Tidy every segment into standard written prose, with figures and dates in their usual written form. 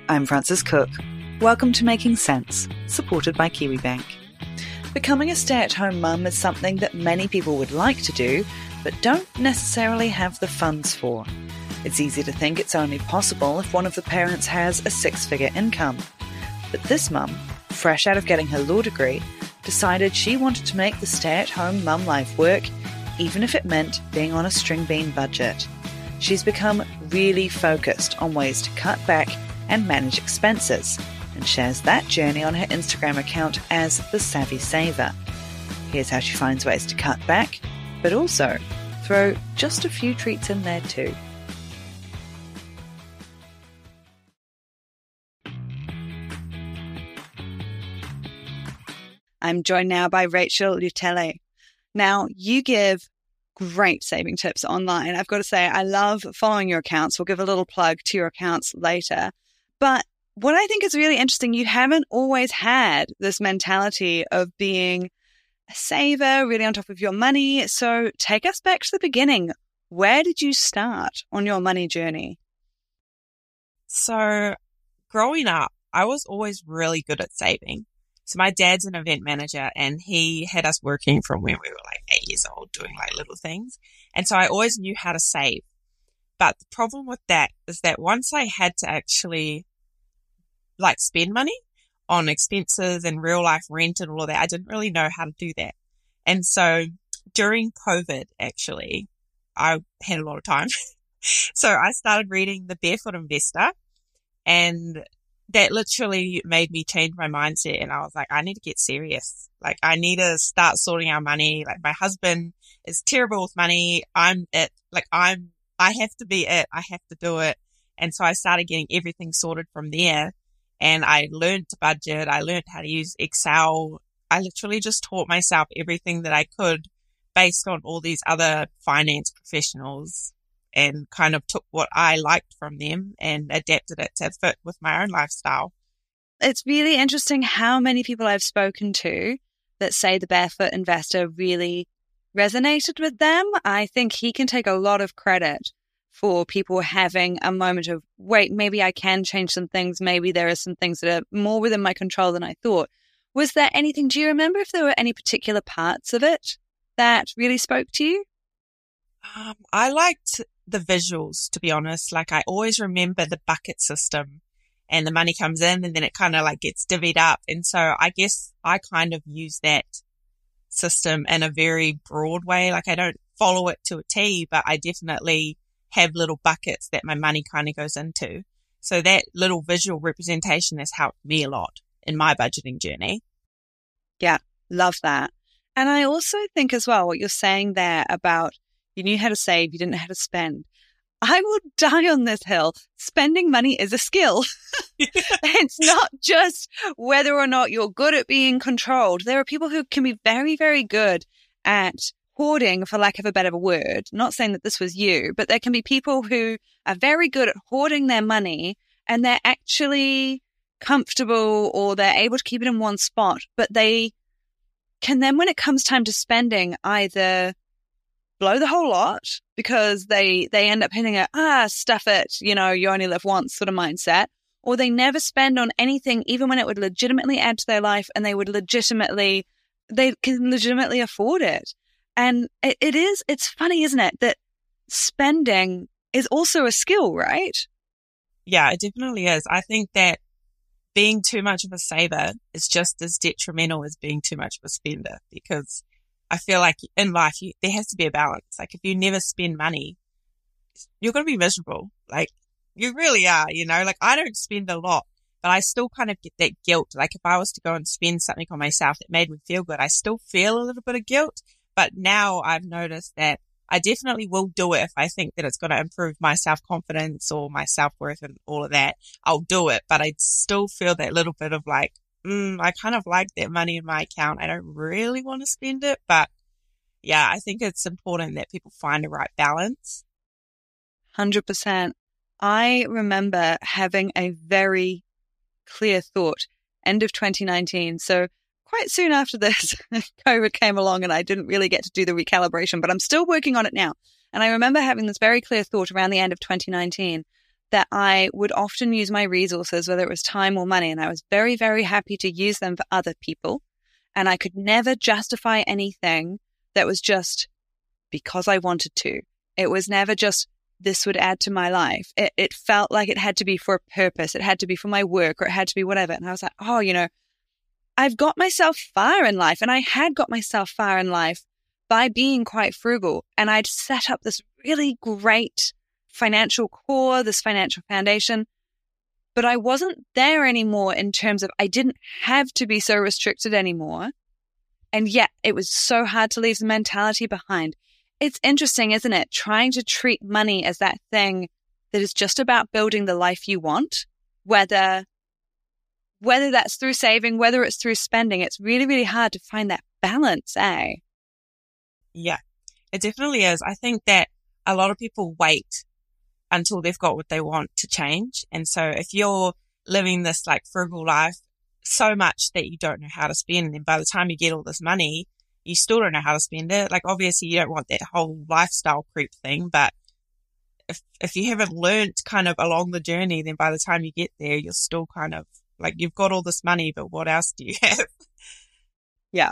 I'm Frances Cook. Welcome to Making Sense, supported by Kiwibank. Becoming a stay-at-home mum is something that many people would like to do, but don't necessarily have the funds for. It's easy to think it's only possible if one of the parents has a six-figure income. But this mum, fresh out of getting her law degree, decided she wanted to make the stay-at-home mum life work, even if it meant being on a string bean budget. She's become really focused on ways to cut back and manage expenses, and shares that journey on her Instagram account as The Savvy Saver. Here's how she finds ways to cut back, but also throw just a few treats in there too. I'm joined now by Rachel Lutele. Now, you give great saving tips online. I've got to say, I love following your accounts. We'll give a little plug to your accounts later. But what I think is really interesting, you haven't always had this mentality of being a saver, really on top of your money. So take us back to the beginning. Where did you start on your money journey? So growing up, I was always really good at saving. So my dad's an event manager and he had us working from when we were like 8 years old doing like little things. And so I always knew how to save. But the problem with that is that once I had to actually like spend money on expenses and real life rent and all of that, I didn't really know how to do that. And so during COVID, actually, I had a lot of time. So I started reading The Barefoot Investor, and that literally made me change my mindset. And I was like, I need to get serious. Like, I need to start sorting out money. Like, my husband is terrible with money. I have to be it. I have to do it. And so I started getting everything sorted from there. And I learned to budget. I learned how to use Excel. I literally just taught myself everything that I could based on all these other finance professionals, and kind of took what I liked from them and adapted it to fit with my own lifestyle. It's really interesting how many people I've spoken to that say The Barefoot Investor really resonated with them. I think he can take a lot of credit for people having a moment of, wait, maybe I can change some things. Maybe there are some things that are more within my control than I thought. Was there anything, do you remember if there were any particular parts of it that really spoke to you? I liked the visuals, to be honest. Like, I always remember the bucket system, and the money comes in and then it kind of like gets divvied up. And so I guess I kind of use that system in a very broad way. Like, I don't follow it to a T, but I definitely have little buckets that my money kind of goes into. So that little visual representation has helped me a lot in my budgeting journey. Yeah, love that. And I also think as well, what you're saying there about you knew how to save, you didn't know how to spend. I will die on this hill. Spending money is a skill. It's not just whether or not you're good at being controlled. There are people who can be very, very good at hoarding, for lack of a better word. Not saying that this was you, but there can be people who are very good at hoarding their money and they're actually comfortable, or they're able to keep it in one spot, but they can then, when it comes time to spending, either blow the whole lot because they end up hitting stuff it, you only live once sort of mindset, or they never spend on anything, even when it would legitimately add to their life and they can legitimately afford it. And it's funny, isn't it, that spending is also a skill, right? Yeah, it definitely is. I think that being too much of a saver is just as detrimental as being too much of a spender, because I feel like in life, there has to be a balance. Like, if you never spend money, you're going to be miserable. Like, you really are, like, I don't spend a lot, but I still kind of get that guilt. Like, if I was to go and spend something on myself that made me feel good, I still feel a little bit of guilt. But now I've noticed that I definitely will do it if I think that it's going to improve my self-confidence or my self-worth and all of that. I'll do it, but I still feel that little bit of like, I kind of like that money in my account. I don't really want to spend it, but yeah, I think it's important that people find a right balance. 100%. I remember having a very clear thought, end of 2019. So quite soon after this, COVID came along and I didn't really get to do the recalibration, but I'm still working on it now. And I remember having this very clear thought around the end of 2019 that I would often use my resources, whether it was time or money, and I was very, very happy to use them for other people. And I could never justify anything that was just because I wanted to. It was never just, this would add to my life. It felt like it had to be for a purpose. It had to be for my work, or it had to be whatever. And I was like, oh, I've got myself far in life. And I had got myself far in life by being quite frugal. And I'd set up this really great financial core, this financial foundation. But I wasn't there anymore in terms of I didn't have to be so restricted anymore. And yet it was so hard to leave the mentality behind. It's interesting, isn't it? Trying to treat money as that thing that is just about building the life you want, whether that's through saving, whether it's through spending. It's really, really hard to find that balance, eh? Yeah, it definitely is. I think that a lot of people wait until they've got what they want to change. And so if you're living this like frugal life so much that you don't know how to spend, and by the time you get all this money, you still don't know how to spend it. Like, obviously you don't want that whole lifestyle creep thing, but if you haven't learned kind of along the journey, then by the time you get there, you're still kind of like, you've got all this money, but what else do you have? Yeah,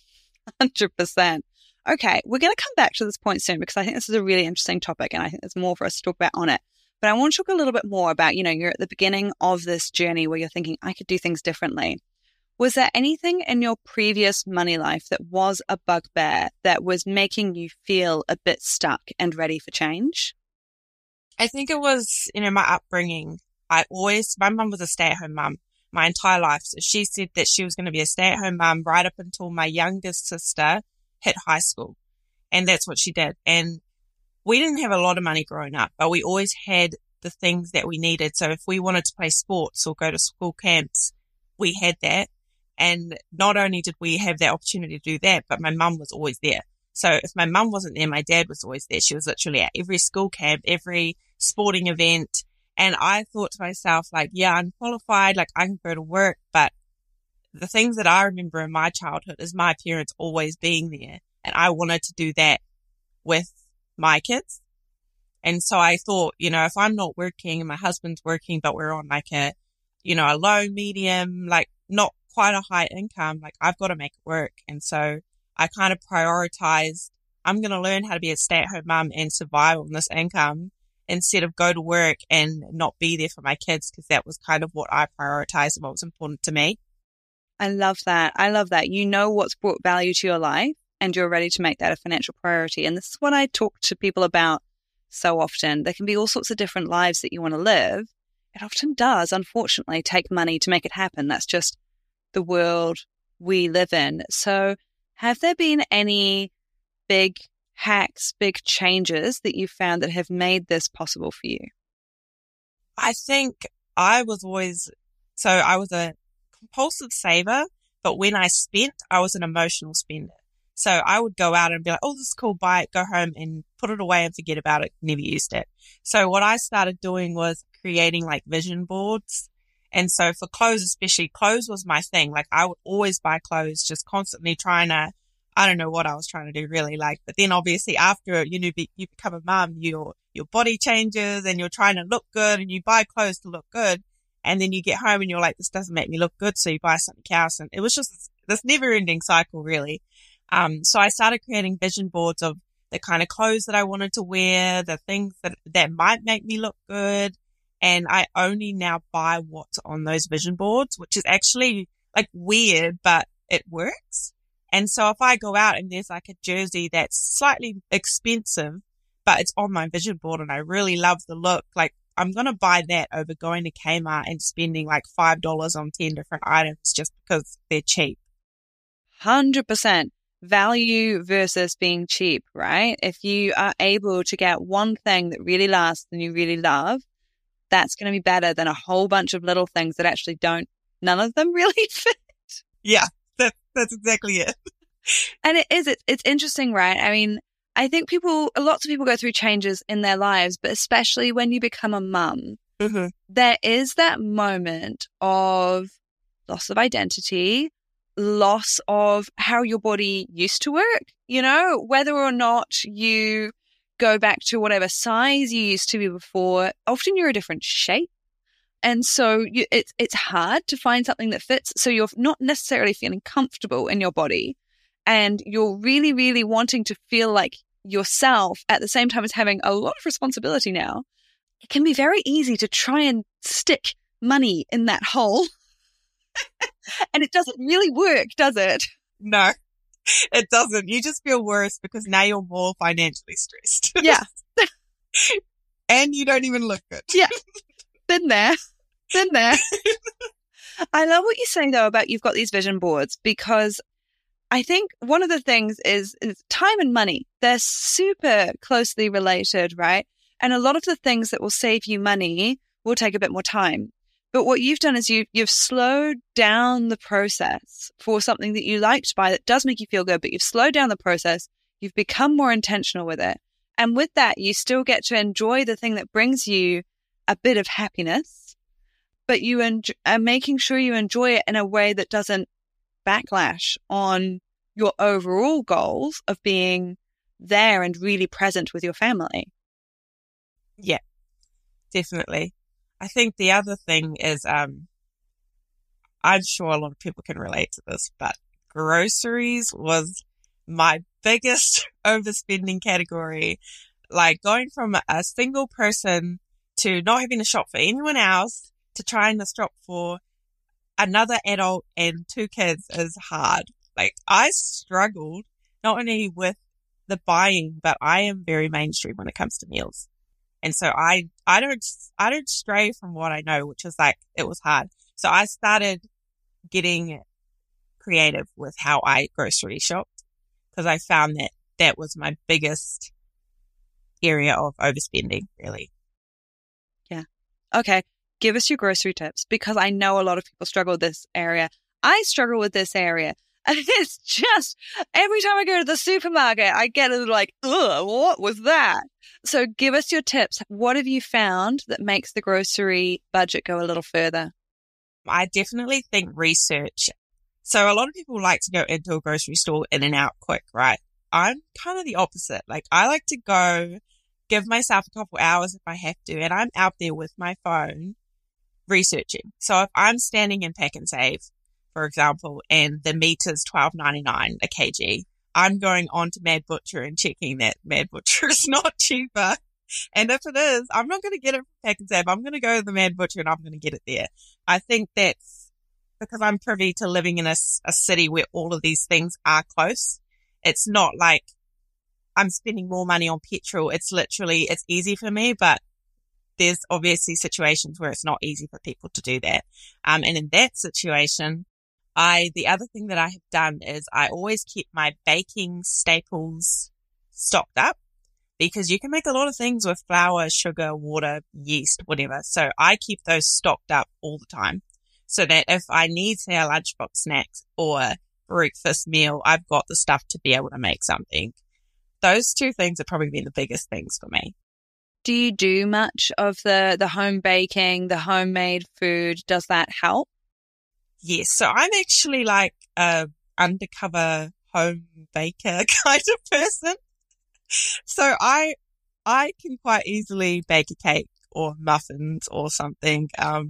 100%. Okay, we're going to come back to this point soon, because I think this is a really interesting topic, and I think there's more for us to talk about on it. But I want to talk a little bit more about, you're at the beginning of this journey where you're thinking, I could do things differently. Was there anything in your previous money life that was a bugbear that was making you feel a bit stuck and ready for change? I think it was, my upbringing. My mum was a stay-at-home mum my entire life. So she said that she was going to be a stay-at-home mum right up until my youngest sister hit high school. And that's what she did. And we didn't have a lot of money growing up, but we always had the things that we needed. So if we wanted to play sports or go to school camps, we had that. And not only did we have that opportunity to do that, but my mum was always there. So if my mum wasn't there, my dad was always there. She was literally at every school camp, every sporting event. And I thought to myself, like, yeah, I'm qualified, like I can go to work. But the things that I remember in my childhood is my parents always being there. And I wanted to do that with my kids. And so I thought, if I'm not working and my husband's working, but we're on like a low, medium, like not quite a high income, like I've got to make it work. And so I kind of prioritized, I'm going to learn how to be a stay-at-home mum and survive on this income instead of go to work and not be there for my kids, because that was kind of what I prioritized and what was important to me. I love that. I love that. You know what's brought value to your life, and you're ready to make that a financial priority. And this is what I talk to people about so often. There can be all sorts of different lives that you want to live. It often does, unfortunately, take money to make it happen. That's just the world we live in. So have there been any big hacks, big changes that you found that have made this possible for you? I think I was a compulsive saver, but when I spent, I was an emotional spender. So I would go out and be like, oh, this is cool, buy it, go home and put it away and forget about it, never used it. So what I started doing was creating like vision boards. And so for clothes, especially, clothes was my thing. Like I would always buy clothes, just constantly trying to, I don't know what I was trying to do really, but then obviously after, you become a mum, your body changes and you're trying to look good and you buy clothes to look good. And then you get home and you're like, this doesn't make me look good. So you buy something else. And it was just this never ending cycle really. So I started creating vision boards of the kind of clothes that I wanted to wear, the things that might make me look good. And I only now buy what's on those vision boards, which is actually like weird, but it works. And so if I go out and there's like a jersey that's slightly expensive, but it's on my vision board and I really love the look, like I'm going to buy that over going to Kmart and spending like $5 on 10 different items just because they're cheap. 100%. Value versus being cheap, right? If you are able to get one thing that really lasts and you really love, that's going to be better than a whole bunch of little things that actually none of them really fit. Yeah, that's exactly it. And it's interesting, right? I mean, I think lots of people go through changes in their lives, but especially when you become a mum, there is that moment of loss of identity, loss of how your body used to work, whether or not you go back to whatever size you used to be before, often you're a different shape. And so it's hard to find something that fits. So you're not necessarily feeling comfortable in your body, and you're really, really wanting to feel like yourself at the same time as having a lot of responsibility now. It can be very easy to try and stick money in that hole. And it doesn't really work, does it? No, it doesn't. You just feel worse because now you're more financially stressed. Yeah. And you don't even look good. Yeah. Been there. I love what you say, though, about you've got these vision boards, because I think one of the things is time and money. They're super closely related, right? And a lot of the things that will save you money will take a bit more time. But what you've done is you've slowed down the process for something that you like to buy that does make you feel good, but you've slowed down the process. You've become more intentional with it. And with that, you still get to enjoy the thing that brings you a bit of happiness, but you are making sure you enjoy it in a way that doesn't backlash on your overall goals of being there and really present with your family. Yeah, definitely. I think the other thing is, I'm sure a lot of people can relate to this, but groceries was my biggest overspending category. Like going from a single person to not having to shop for anyone else to trying to shop for another adult and 2 kids is hard. Like I struggled not only with the buying, but I am very mainstream when it comes to meals. And so I don't stray from what I know, which is like, it was hard. So I started getting creative with how I grocery shopped, because I found that was my biggest area of overspending, really. Yeah. Okay. Give us your grocery tips, because I know a lot of people struggle with this area. I struggle with this area. And it's just, every time I go to the supermarket, I get like, ugh, what was that? So give us your tips. What have you found that makes the grocery budget go a little further? I definitely think research. So a lot of people like to go into a grocery store in and out quick, right? I'm kind of the opposite. Like I like to go, give myself a couple hours if I have to, and I'm out there with my phone researching. So if I'm standing in Pack and Save, for example, and the meat is $12.99 a kg, I'm going on to Mad Butcher and checking that Mad Butcher is not cheaper. And if it is, I'm not going to get it from Pack and Save. I'm going to go to the Mad Butcher and I'm going to get it there. I think that's because I'm privy to living in a city where all of these things are close. It's not like I'm spending more money on petrol. It's literally, it's easy for me, but there's obviously situations where it's not easy for people to do that. And in that situation, the other thing that I have done is I always keep my baking staples stocked up, because you can make a lot of things with flour, sugar, water, yeast, whatever. So I keep those stocked up all the time, so that if I need, say, a lunchbox snacks or breakfast meal, I've got the stuff to be able to make something. Those 2 things have probably been the biggest things for me. Do you do much of the home baking, the homemade food? Does that help? Yes. So I'm actually like a undercover home baker kind of person. So I can quite easily bake a cake or muffins or something.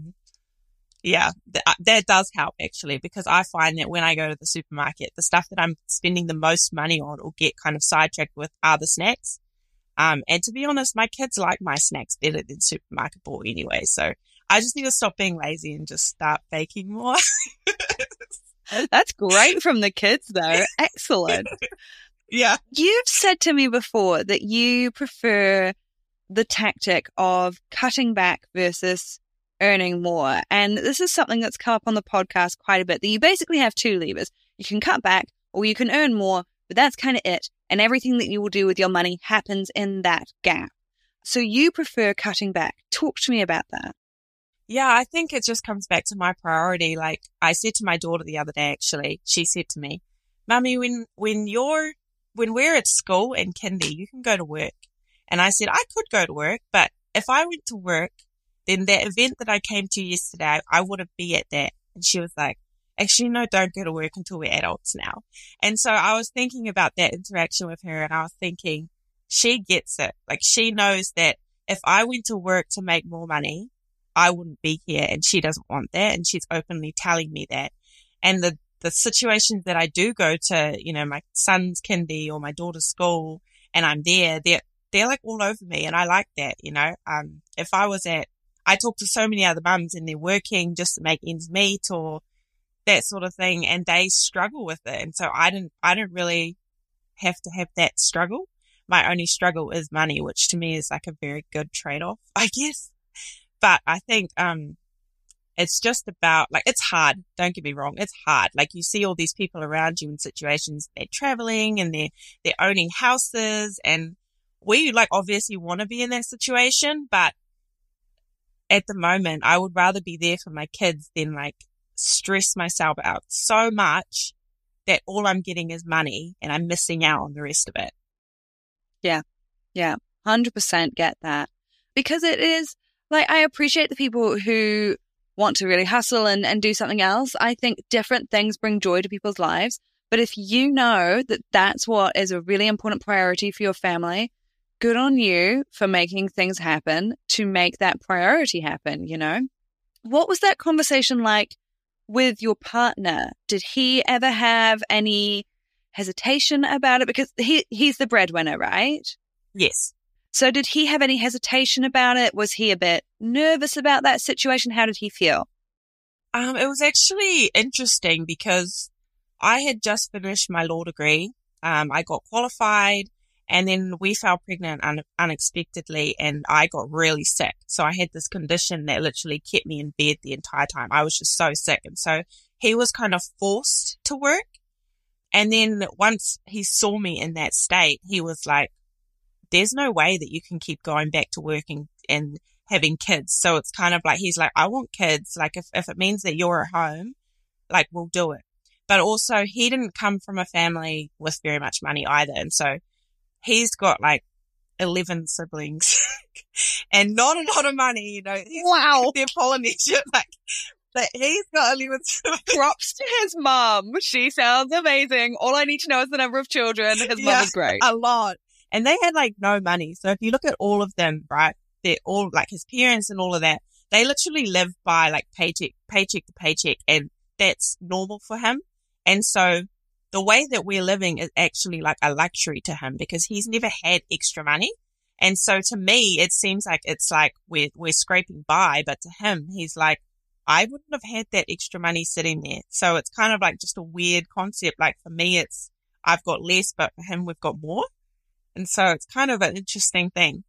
Yeah, that does help actually, because I find that when I go to the supermarket, the stuff that I'm spending the most money on or get kind of sidetracked with are the snacks. And to be honest, my kids like my snacks better than supermarket bought anyway. So I just need to stop being lazy and just start baking more. That's great from the kids though. Excellent. Yeah. You've said to me before that you prefer the tactic of cutting back versus earning more. And this is something that's come up on the podcast quite a bit, that you basically have 2 levers. You can cut back or you can earn more, but that's kind of it. And everything that you will do with your money happens in that gap. So you prefer cutting back. Talk to me about that. Yeah, I think it just comes back to my priority. Like I said to my daughter the other day, actually, she said to me, Mummy, when we're at school and kindy, you can go to work. And I said, I could go to work, but if I went to work, then that event that I came to yesterday, I wouldn't be at that. And she was like, actually, no, don't go to work until we're adults now. And so I was thinking about that interaction with her, and I was thinking, she gets it. Like, she knows that if I went to work to make more money, I wouldn't be here, and she doesn't want that. And she's openly telling me that. And the situations that I do go to, you know, my son's kindy or my daughter's school, and I'm there, they're like all over me. And I like that, you know. If I talk to so many other mums and they're working just to make ends meet or that sort of thing, and they struggle with it. And so I don't really have to have that struggle. My only struggle is money, which to me is like a very good trade-off, I guess. But I think, it's just about, like, it's hard. Don't get me wrong. It's hard. Like, you see all these people around you in situations, they're traveling and they're owning houses, and we, like, obviously want to be in that situation. But at the moment, I would rather be there for my kids than, like, stress myself out so much that all I'm getting is money and I'm missing out on the rest of it. Yeah. 100% get that. Because it is, like, I appreciate the people who want to really hustle and do something else. I think different things bring joy to people's lives. But if you know that that's what is a really important priority for your family, good on you for making things happen to make that priority happen, you know? What was that conversation like with your partner? Did he ever have any hesitation about it? Because he's the breadwinner, right? Yes. So did he have any hesitation about it? Was he a bit nervous about that situation? How did he feel? It was actually interesting because I had just finished my law degree. I got qualified, and then we fell pregnant unexpectedly, and I got really sick. So I had this condition that literally kept me in bed the entire time. I was just so sick. And so he was kind of forced to work. And then once he saw me in that state, he was like, there's no way that you can keep going back to working and having kids. So it's kind of like, he's like, I want kids. Like, if it means that you're at home, like, we'll do it. But also, he didn't come from a family with very much money either. And so he's got like 11 siblings and not a lot of money, you know. Wow. They're Polynesian. Like, but he's got 11 siblings. Props to his mum. She sounds amazing. All I need to know is the number of children. His mum is great. A lot. And they had like no money. So if you look at all of them, right, they're all like his parents and all of that, they literally live by like paycheck to paycheck, and that's normal for him. And so the way that we're living is actually like a luxury to him because he's never had extra money. And so to me, it seems like it's like we're scraping by, but to him, he's like, I wouldn't have had that extra money sitting there. So it's kind of like just a weird concept. Like for me, it's I've got less, but for him, we've got more. And so it's kind of an interesting thing.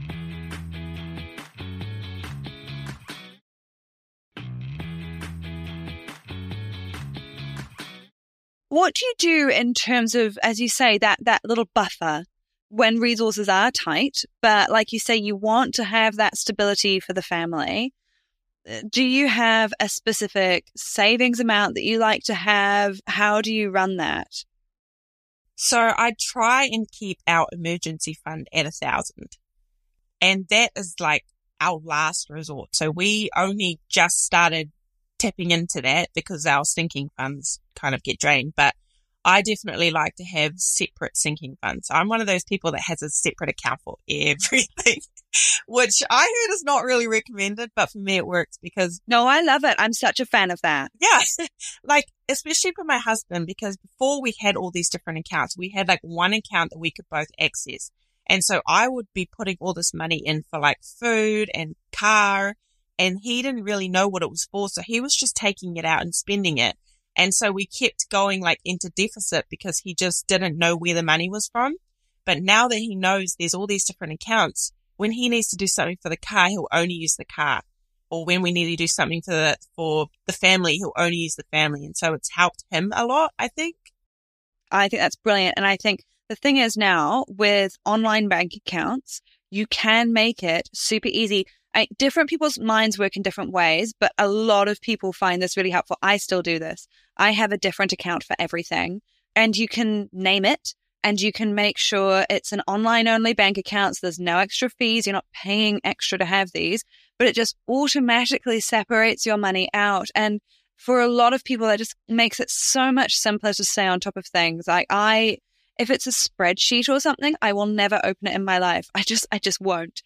What do you do in terms of, as you say, that little buffer when resources are tight, but like you say, you want to have that stability for the family? Do you have a specific savings amount that you like to have? How do you run that? So I try and keep our emergency fund at 1,000, and that is like our last resort. So we only just started tapping into that because our sinking funds kind of get drained. But I definitely like to have separate sinking funds. I'm one of those people that has a separate account for everything, which I heard is not really recommended, but for me it works because... No, I love it. I'm such a fan of that. Yeah, like especially for my husband, because before we had all these different accounts, we had like one account that we could both access. And so I would be putting all this money in for like food and car, and he didn't really know what it was for. So he was just taking it out and spending it. And so we kept going like into deficit because he just didn't know where the money was from. But now that he knows there's all these different accounts, when he needs to do something for the car, he'll only use the car. Or when we need to do something for the family, he'll only use the family. And so it's helped him a lot, I think. I think that's brilliant. And I think the thing is now with online bank accounts, you can make it super easy. Different people's minds work in different ways, but a lot of people find this really helpful. I still do this. I have a different account for everything, and you can name it, and you can make sure it's an online-only bank account, so there's no extra fees. You're not paying extra to have these, but it just automatically separates your money out. And for a lot of people, that just makes it so much simpler to stay on top of things. Like If it's a spreadsheet or something, I will never open it in my life. I just won't.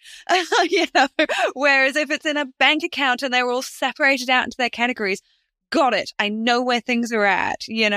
Whereas if it's in a bank account and they're all separated out into their categories, got it. I know where things are at.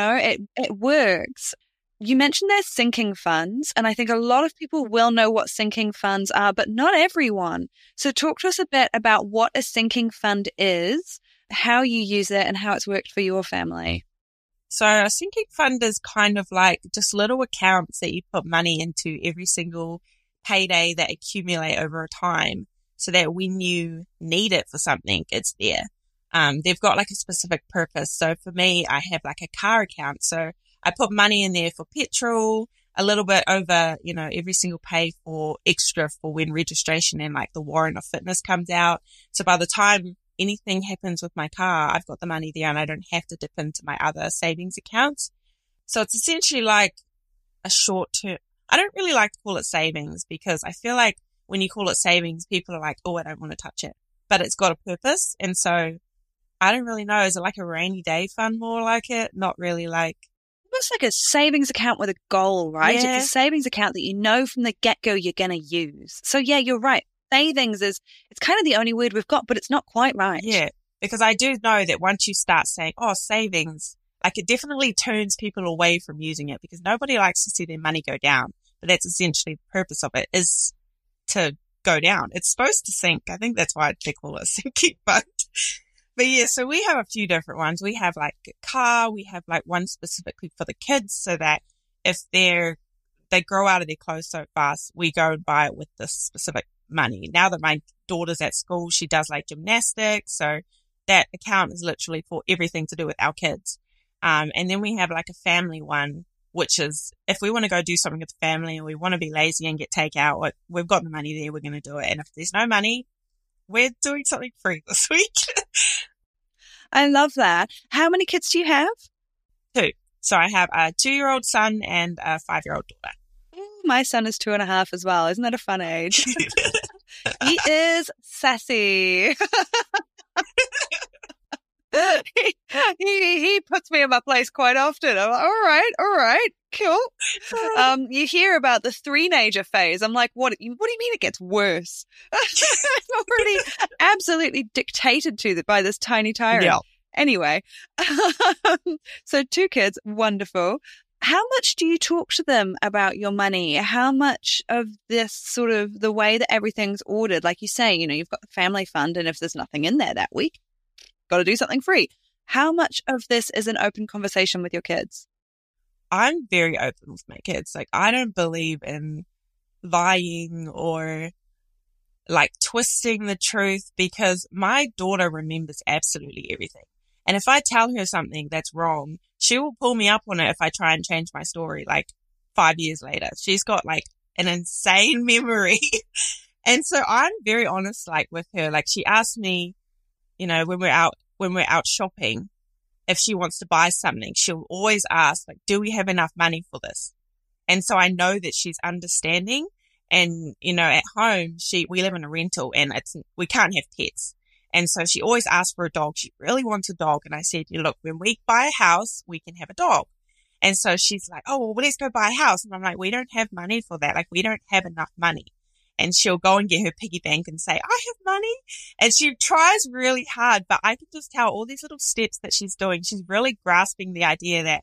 It works. You mentioned there's sinking funds, and I think a lot of people will know what sinking funds are, but not everyone. So talk to us a bit about what a sinking fund is, how you use it, and how it's worked for your family. So a sinking fund is kind of like just little accounts that you put money into every single payday that accumulate over a time so that when you need it for something, it's there. They've got like a specific purpose. So for me, I have like a car account. So I put money in there for petrol, a little bit over, every single pay for extra for when registration and like the warrant of fitness comes out. So by the time anything happens with my car, I've got the money there and I don't have to dip into my other savings accounts. So it's essentially like a short term. I don't really like to call it savings because I feel like when you call it savings, people are like, oh, I don't want to touch it, but it's got a purpose. And so I don't really know. Is it like a rainy day fund more like it? Not really like. It's like a savings account with a goal, right? Yeah. It's a savings account that you know from the get-go you're going to use. So yeah, you're right. Savings it's kind of the only word we've got, but it's not quite right. Yeah, because I do know that once you start saying, oh, savings, like it definitely turns people away from using it because nobody likes to see their money go down. But that's essentially the purpose of it is to go down. It's supposed to sink. I think that's why they call it a sinking fund. But yeah, so we have a few different ones. We have like a car. We have like one specifically for the kids so that if they grow out of their clothes so fast, we go and buy it with this specific money. Now that my daughter's at school, she does like gymnastics. So that account is literally for everything to do with our kids. And then we have like a family one, which is if we want to go do something with the family and we want to be lazy and get takeout, we've got the money there, we're going to do it. And if there's no money, we're doing something free this week. I love that. How many kids do you have? 2. So I have a 2-year-old son and a 5-year-old daughter. My son is 2.5 as well. Isn't that a fun age? He is sassy. he puts me in my place quite often. I'm like, all right, cool. You hear about the 3-nager phase. I'm like, what do you mean it gets worse? I'm already absolutely dictated to by this tiny tyrant. Yeah. Anyway, so 2 kids, wonderful. How much do you talk to them about your money? How much of this sort of the way that everything's ordered, like you say, you've got the family fund, and if there's nothing in there that week, got to do something free. How much of this is an open conversation with your kids? I'm very open with my kids. Like, I don't believe in lying or like twisting the truth because my daughter remembers absolutely everything. And if I tell her something that's wrong, she will pull me up on it if I try and change my story like 5 years later. She's got like an insane memory. And so I'm very honest, like with her. Like she asked me, when we're out shopping, if she wants to buy something, she'll always ask, like, do we have enough money for this? And so I know that she's understanding. And, at home, we live in a rental and we can't have pets. And so she always asks for a dog. She really wants a dog. And I said, look, when we buy a house, we can have a dog. And so she's like, oh, well, let's go buy a house. And I'm like, we don't have money for that. Like, we don't have enough money. And she'll go and get her piggy bank and say, I have money. And she tries really hard, but I can just tell all these little steps that she's doing. She's really grasping the idea that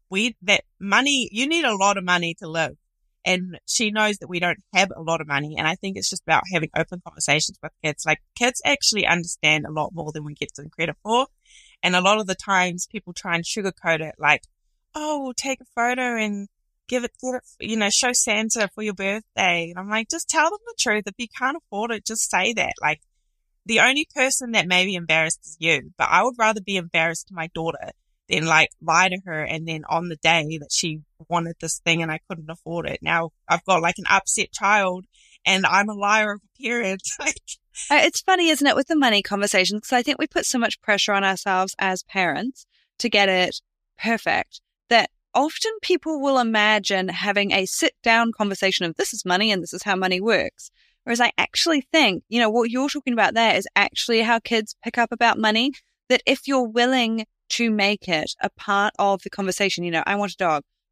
money, you need a lot of money to live. And she knows that we don't have a lot of money. And I think it's just about having open conversations with kids. Like kids actually understand a lot more than we give them credit for. And a lot of the times people try and sugarcoat it like, oh, we'll take a photo and give it, show Santa for your birthday. And I'm like, just tell them the truth. If you can't afford it, just say that. Like the only person that may be embarrassed is you, but I would rather be embarrassed to my daughter than like lie to her. And then on the day that she wanted this thing and I couldn't afford it, now I've got like an upset child and I'm a liar of a parent. It's funny, isn't it, with the money conversations? Because I think we put so much pressure on ourselves as parents to get it perfect that often people will imagine having a sit-down conversation of this is money and this is how money works. Whereas I actually think, what you're talking about there is actually how kids pick up about money, that if you're willing to make it a part of the conversation, I want a dog.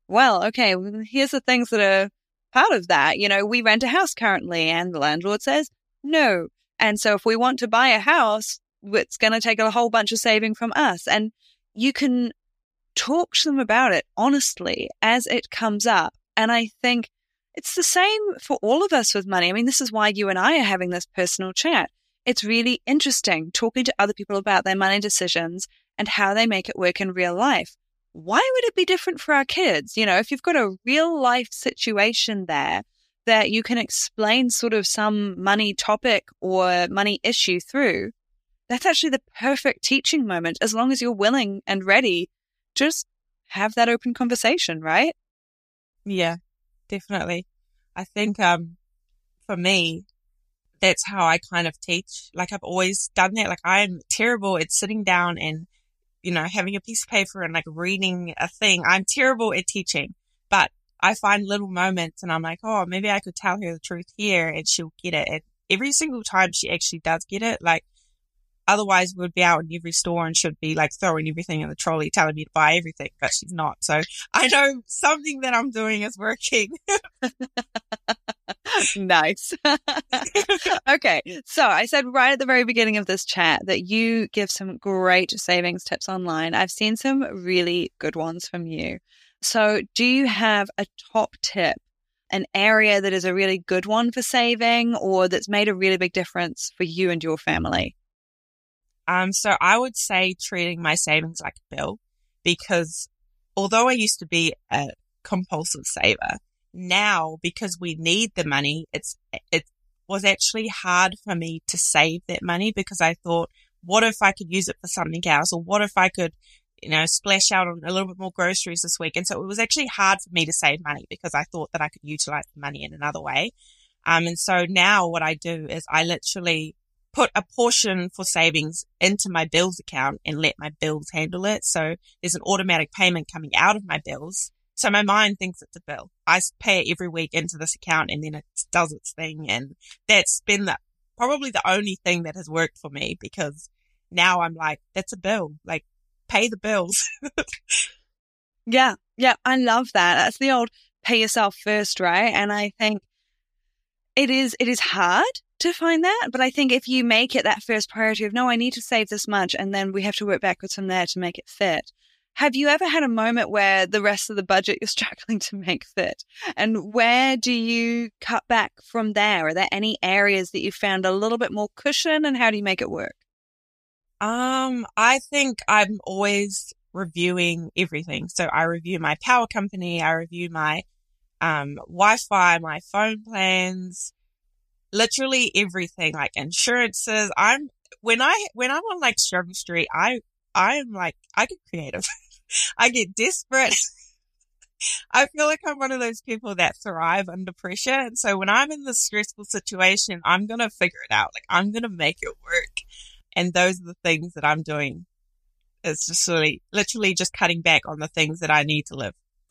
Well, okay, here's the things that are part of that. We rent a house currently and the landlord says no. And so if we want to buy a house, it's going to take a whole bunch of saving from us. And you can talk to them about it honestly as it comes up. And I think it's the same for all of us with money. I mean, this is why you and I are having this personal chat. It's really interesting talking to other people about their money decisions and how they make it work in real life. Why would it be different for our kids? If you've got a real life situation there that you can explain sort of some money topic or money issue through, that's actually the perfect teaching moment, as long as you're willing and ready. Just have that open conversation, right? Yeah, definitely. I think for me, that's how I kind of teach. Like, I've always done that. Like, I'm terrible at sitting down and, having a piece of paper and like reading a thing. I'm terrible at teaching, but I find little moments and I'm like, oh, maybe I could tell her the truth here and she'll get it. And every single time she actually does get it. Like, otherwise we'd be out in every store and should be like throwing everything in the trolley, telling me to buy everything, but she's not. So I know something that I'm doing is working. Nice. Okay. So I said right at the very beginning of this chat that you give some great savings tips online. I've seen some really good ones from you. So do you have a top tip, an area that is a really good one for saving or that's made a really big difference for you and your family? So I would say treating my savings like a bill, because although I used to be a compulsive saver, now because we need the money, it was actually hard for me to save that money, because I thought, what if I could use it for something else? Or what if I could, splash out on a little bit more groceries this week? And so it was actually hard for me to save money because I thought that I could utilize the money in another way. And so now what I do is I literally put a portion for savings into my bills account and let my bills handle it. So there's an automatic payment coming out of my bills. So my mind thinks it's a bill. I pay it every week into this account and then it does its thing. And that's been probably the only thing that has worked for me, because now I'm like, that's a bill. Like, pay the bills. Yeah. I love that. That's the old pay yourself first, right? And I think it is hard to find that. But I think if you make it that first priority of, no, I need to save this much, and then we have to work backwards from there to make it fit. Have you ever had a moment where the rest of the budget you're struggling to make fit? And where do you cut back from there? Are there any areas that you found a little bit more cushion, and how do you make it work? I think I'm always reviewing everything. So I review my power company, I review my Wi-Fi, my phone plans, literally everything, like insurances. When I'm on like Struggle Street, I'm like, I get creative. I get desperate. I feel like I'm one of those people that thrive under pressure. And so when I'm in this stressful situation, I'm going to figure it out. Like, I'm going to make it work. And those are the things that I'm doing. It's just literally just cutting back on the things that I need to live.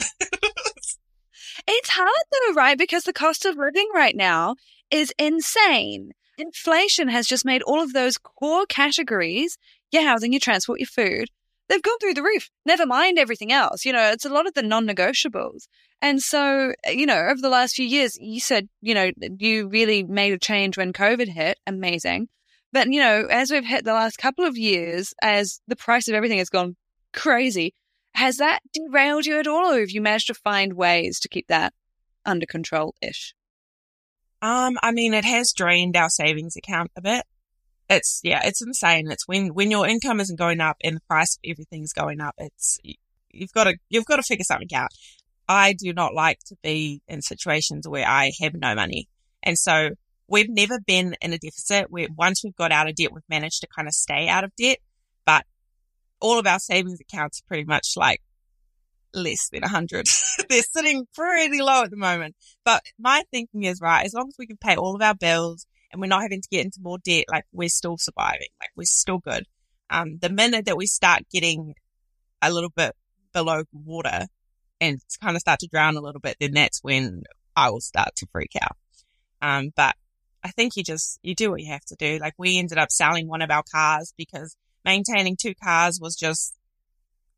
It's hard though, right? Because the cost of living right now is insane. Inflation has just made all of those core categories, your housing, your transport, your food, they've gone through the roof. Never mind everything else. It's a lot of the non-negotiables. And so, over the last few years, you said, you really made a change when COVID hit. Amazing. But, as we've hit the last couple of years, as the price of everything has gone crazy, has that derailed you at all, or have you managed to find ways to keep that under control-ish? I mean, it has drained our savings account a bit. It's insane. It's when your income isn't going up and the price of everything is going up, you've got to figure something out. I do not like to be in situations where I have no money. And so we've never been in a deficit. Once we've got out of debt, we've managed to kind of stay out of debt, but all of our savings accounts are pretty much like less than 100. They're sitting pretty low at the moment. But my thinking is, right, as long as we can pay all of our bills and we're not having to get into more debt, like, we're still surviving, like, we're still good. The minute that we start getting a little bit below water and kind of start to drown a little bit, then that's when I will start to freak out. But I think you do what you have to do. Like, we ended up selling one of our cars because maintaining two cars was just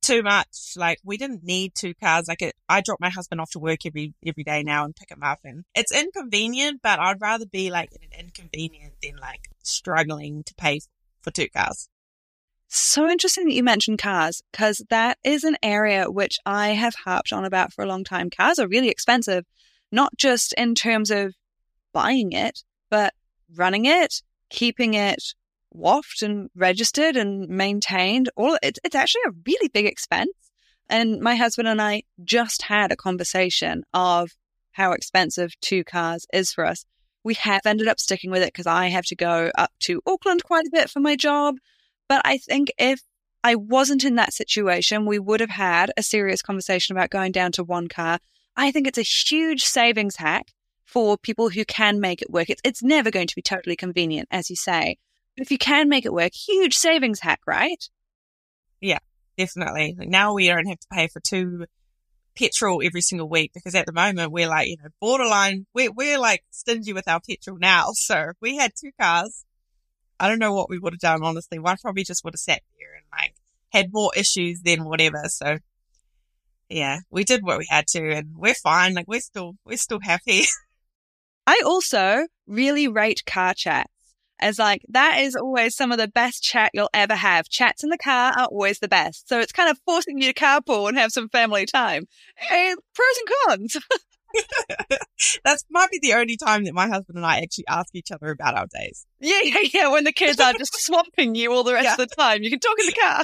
too much. Like, we didn't need 2 cars. Like, I drop my husband off to work every day now and pick him up, and it's inconvenient, but I'd rather be like in an inconvenient than like struggling to pay for 2 cars. So interesting that you mentioned cars, because that is an area which I have harped on about for a long time. Cars are really expensive, not just in terms of buying it, but running it, keeping it waffed and registered and maintained. It's actually a really big expense. And my husband and I just had a conversation of how expensive 2 cars is for us. We have ended up sticking with it because I have to go up to Auckland quite a bit for my job. But I think if I wasn't in that situation, we would have had a serious conversation about going down to 1 car. I think it's a huge savings hack for people who can make it work. It's never going to be totally convenient, as you say. But if you can make it work, huge savings hack, right? Yeah, definitely. Like, now we don't have to pay for 2 petrol every single week, because at the moment we're like, borderline, we're like stingy with our petrol now. So if we had 2 cars, I don't know what we would have done, honestly. One probably just would have sat there and like had more issues than whatever. So yeah, we did what we had to, and we're fine. Like, we're still happy. I also really rate car chats as like, that is always some of the best chat you'll ever have. Chats in the car are always the best. So it's kind of forcing you to carpool and have some family time. Pros and cons. That might be the only time that my husband and I actually ask each other about our days. Yeah. When the kids are just swamping you all the rest of the time, you can talk in the car.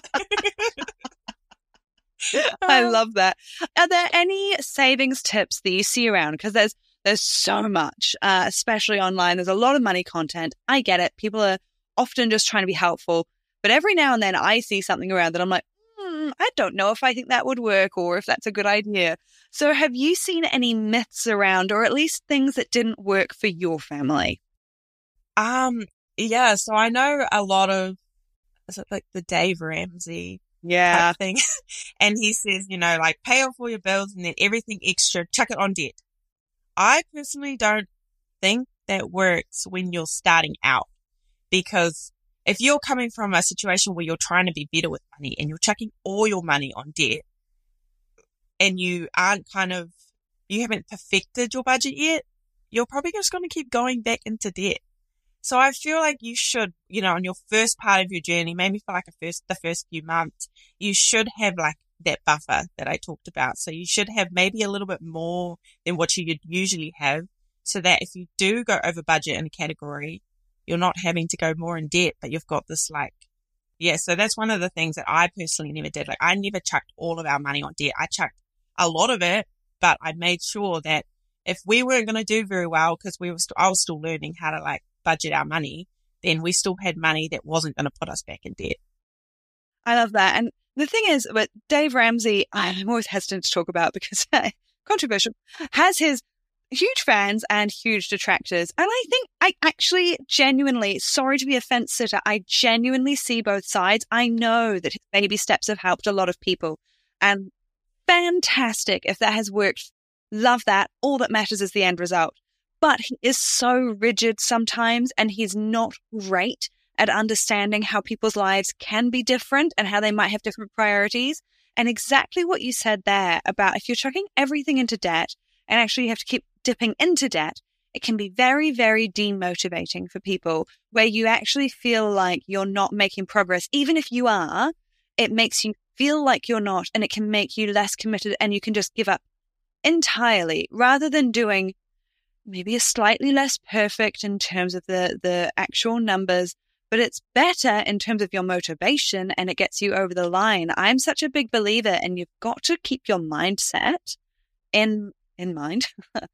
I love that. Are there any savings tips that you see around? Because there's so much, especially online. There's a lot of money content. I get it. People are often just trying to be helpful. But every now and then I see something around that I'm like, I don't know if I think that would work or if that's a good idea. So have you seen any myths around, or at least things that didn't work for your family? Yeah. So I know a lot of, is it like the Dave Ramsey type thing? And he says, like, pay off all your bills and then everything extra, chuck it on debt. I personally don't think that works when you're starting out, because if you're coming from a situation where you're trying to be better with money and you're chucking all your money on debt and you haven't perfected your budget yet, you're probably just going to keep going back into debt. So I feel like you should, on your first part of your journey, maybe for like the first few months, you should have like that buffer that I talked about. So you should have maybe a little bit more than what you usually have, so that if you do go over budget in a category, you're not having to go more in debt, but you've got this so that's one of the things that I personally never did. Like, I never chucked all of our money on debt. I chucked a lot of it, but I made sure that if we weren't going to do very well, because I was still learning how to like budget our money, then we still had money that wasn't going to put us back in debt. I love that. And the thing is, but Dave Ramsey, I'm always hesitant to talk about because controversial, has his huge fans and huge detractors. And I think I actually genuinely, sorry to be a fence sitter, I genuinely see both sides. I know that his baby steps have helped a lot of people, and fantastic if that has worked. Love that. All that matters is the end result. But he is so rigid sometimes, and he's not great at understanding how people's lives can be different and how they might have different priorities. And exactly what you said there about if you're chucking everything into debt and actually you have to keep dipping into debt, it can be very, very demotivating for people, where you actually feel like you're not making progress. Even if you are, it makes you feel like you're not, and it can make you less committed, and you can just give up entirely, rather than doing maybe a slightly less perfect in terms of the actual numbers, but it's better in terms of your motivation, and it gets you over the line. I'm such a big believer, and you've got to keep your mindset in mind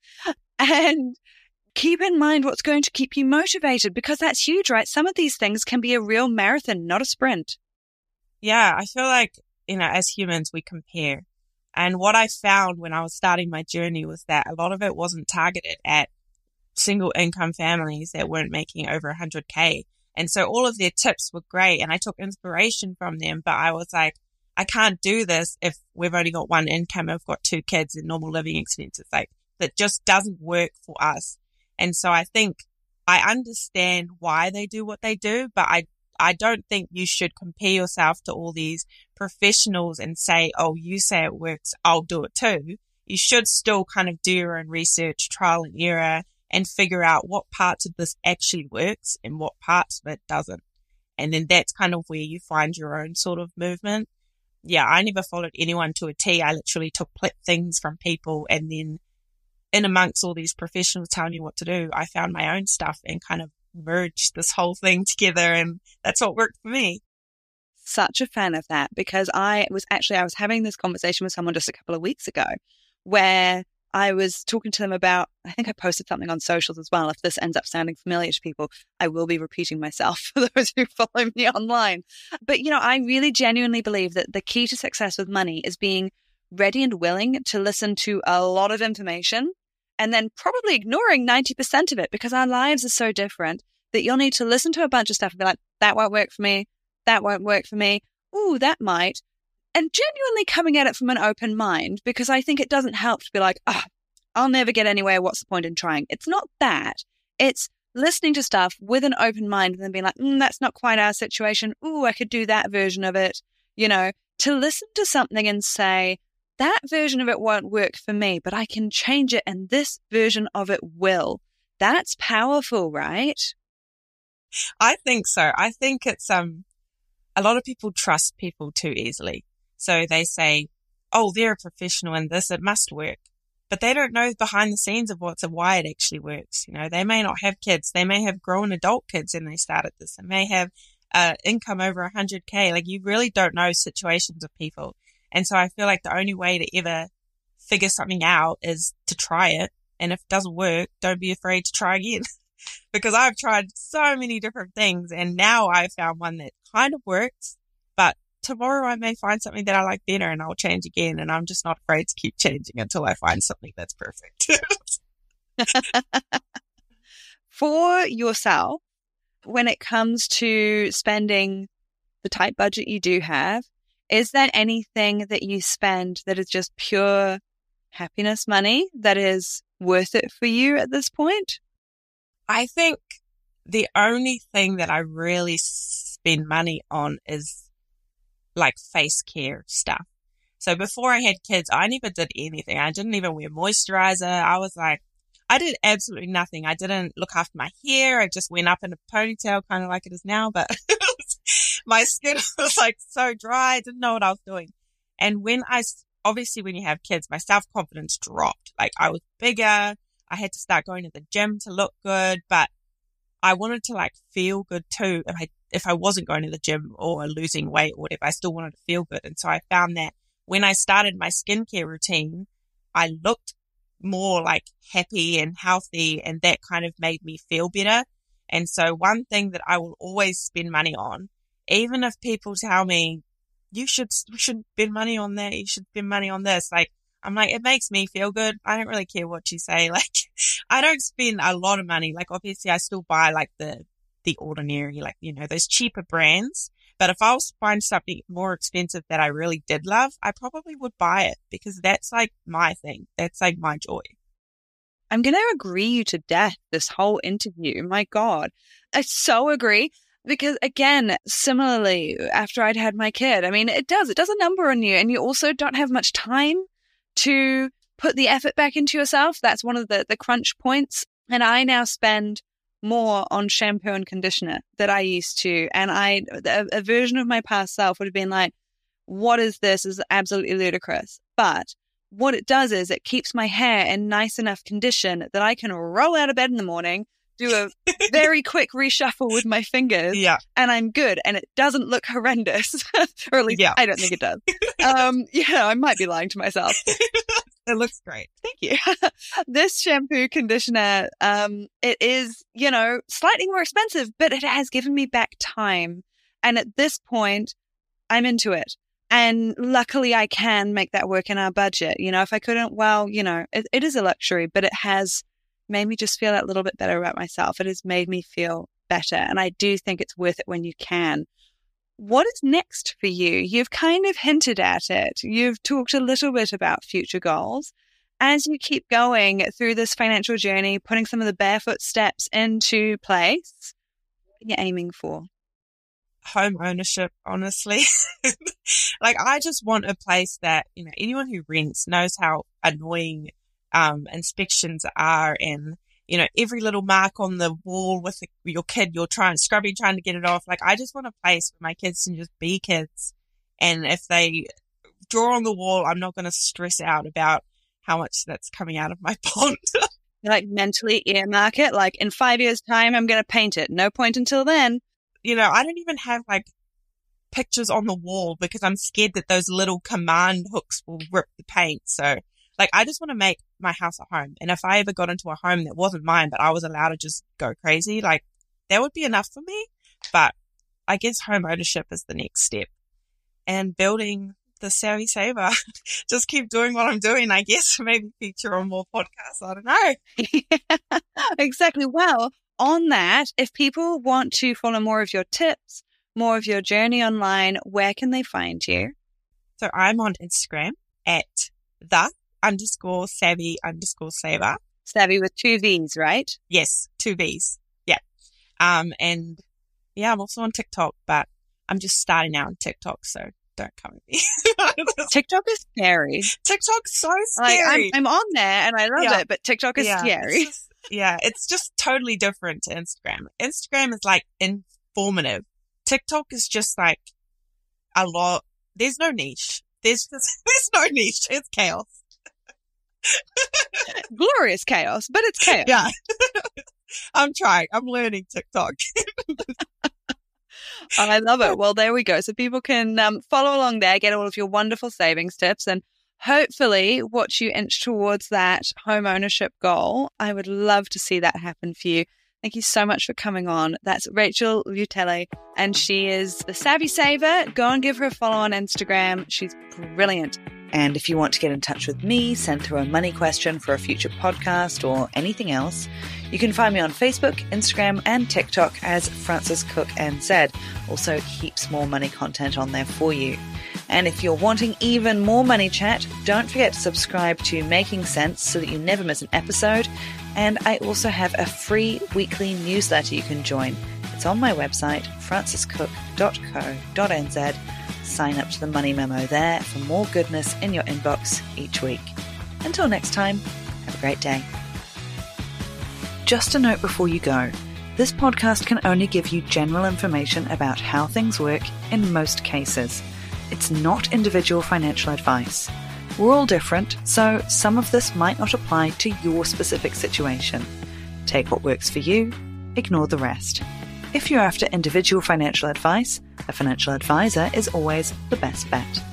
and keep in mind what's going to keep you motivated, because that's huge, right? Some of these things can be a real marathon, not a sprint. Yeah, I feel like, as humans, we compare. And what I found when I was starting my journey was that a lot of it wasn't targeted at single income families that weren't making over 100K. And so all of their tips were great, and I took inspiration from them, but I was like, I can't do this if we've only got one income, I've got 2 kids and normal living expenses. Like, that just doesn't work for us. And so I think I understand why they do what they do, but I don't think you should compare yourself to all these professionals and say, oh, you say it works, I'll do it too. You should still kind of do your own research, trial and error, and figure out what parts of this actually works and what parts of it doesn't. And then that's kind of where you find your own sort of movement. Yeah, I never followed anyone to a T. I literally took things from people, and then in amongst all these professionals telling me what to do, I found my own stuff and kind of merged this whole thing together, and that's what worked for me. Such a fan of that, because I was having this conversation with someone just a couple of weeks ago where I was talking to them about, I think I posted something on socials as well. If this ends up sounding familiar to people, I will be repeating myself for those who follow me online. But, I really genuinely believe that the key to success with money is being ready and willing to listen to a lot of information and then probably ignoring 90% of it, because our lives are so different that you'll need to listen to a bunch of stuff and be like, that won't work for me. That won't work for me. Ooh, that might. And genuinely coming at it from an open mind, because I think it doesn't help to be like, I'll never get anywhere. What's the point in trying? It's not that. It's listening to stuff with an open mind and then being like, that's not quite our situation. Ooh, I could do that version of it. To listen to something and say, that version of it won't work for me, but I can change it and this version of it will. That's powerful, right? I think so. I think it's a lot of people trust people too easily. So they say, oh, they're a professional in this, it must work. But they don't know behind the scenes of why it actually works. They may not have kids. They may have grown adult kids and they started this. They may have income over 100K. Like, you really don't know situations of people. And so I feel like the only way to ever figure something out is to try it. And if it doesn't work, don't be afraid to try again. Because I've tried so many different things and now I've found one that kind of works, but tomorrow I may find something that I like better and I'll change again. And I'm just not afraid to keep changing until I find something that's perfect. For yourself, when it comes to spending the tight budget you do have, is there anything that you spend that is just pure happiness money that is worth it for you at this point? I think the only thing that I really spend money on is like face care stuff. So before I had kids, I never did anything. I didn't even wear moisturizer. I did absolutely nothing. I didn't look after my hair. I just went up in a ponytail, kind of like it is now, but my skin was like so dry. I didn't know what I was doing. And obviously when you have kids, my self-confidence dropped. Like, I was bigger. I had to start going to the gym to look good, but I wanted to feel good too. If I wasn't going to the gym or losing weight or whatever, I still wanted to feel good. And so I found that when I started my skincare routine, I looked more happy and healthy, and that kind of made me feel better. And so one thing that I will always spend money on, even if people tell me, you should spend money on that, you should spend money on this, I'm like, it makes me feel good. I don't really care what you say. I don't spend a lot of money. Obviously I still buy the ordinary, those cheaper brands. But if I was to find something more expensive that I really did love, I probably would buy it, because that's my thing. That's my joy. I'm going to agree you to death this whole interview. My God, I so agree. Because again, similarly, after I'd had my kid, it does a number on you, and you also don't have much time to put the effort back into yourself. That's one of the crunch points. And I now spend more on shampoo and conditioner than I used to. And a version of my past self would have been like, what is this? This is absolutely ludicrous. But what it does is it keeps my hair in nice enough condition that I can roll out of bed in the morning, do a very quick reshuffle with my fingers, and I'm good. And it doesn't look horrendous, or at least I don't think it does. I might be lying to myself. It looks great. Thank you. This shampoo conditioner, it is, slightly more expensive, but it has given me back time. And at this point, I'm into it. And luckily I can make that work in our budget. If I couldn't, it is a luxury, but it has made me just feel that little bit better about myself. It has made me feel better. And I do think it's worth it when you can. What is next for you? You've kind of hinted at it. You've talked a little bit about future goals. As you keep going through this financial journey, putting some of the barefoot steps into place, what are you aiming for? home ownership, honestly. Like, I just want a place that, you know, anyone who rents knows how annoying inspections are, and, you know, every little mark on the wall with your kid, you're trying to get it off. Like, I just want a place where my kids can just be kids. And if they draw on the wall, I'm not going to stress out about how much that's coming out of my pond. Like, mentally earmark it. Like, in 5 years' time, I'm going to paint it. No point until then. You know, I don't even have like pictures on the wall because I'm scared that those little command hooks will rip the paint. So, like, I just want to make my house a home. And if I ever got into a home that wasn't mine, but I was allowed to just go crazy, like, that would be enough for me. But I guess home ownership is the next step. And building the Savvy Saver, just keep doing what I'm doing, I guess. Maybe feature on more podcasts. I don't know. Yeah, exactly. Well, on that, if people want to follow more of your tips, more of your journey online, where can they find you? So I'm on Instagram at _savvy_saver. Savvy with 2 V's, right? Yes, 2 V's. Yeah. And yeah, I'm also on TikTok, but I'm just starting out on TikTok, so don't come at me. TikTok is scary. TikTok's so scary. Like, I'm on there and I love it, but TikTok is scary. It's just totally different to Instagram. Instagram is like informative. TikTok is just like a lot. There's no niche. There's no niche. It's chaos. Glorious chaos, but it's chaos. Yeah. I'm trying. I'm learning TikTok. I love it. Well, there we go. So people can follow along there, get all of your wonderful savings tips, and hopefully watch you inch towards that home ownership goal. I would love to see that happen for you. Thank you so much for coming on. That's Rachel Lutele, and she is the Savvy Saver. Go and give her a follow on Instagram. She's brilliant. And if you want to get in touch with me, send through a money question for a future podcast or anything else, you can find me on Facebook, Instagram, and TikTok as Frances Cook NZ. Also, heaps more money content on there for you. And if you're wanting even more money chat, don't forget to subscribe to Making Sense so that you never miss an episode. And I also have a free weekly newsletter you can join. It's on my website, francescook.co.nz. Sign up to the Money Memo there for more goodness in your inbox each week. Until next time, have a great day. Just a note before you go. This podcast can only give you general information about how things work in most cases. It's not individual financial advice. We're all different, so some of this might not apply to your specific situation. Take what works for you, ignore the rest. If you're after individual financial advice, a financial advisor is always the best bet.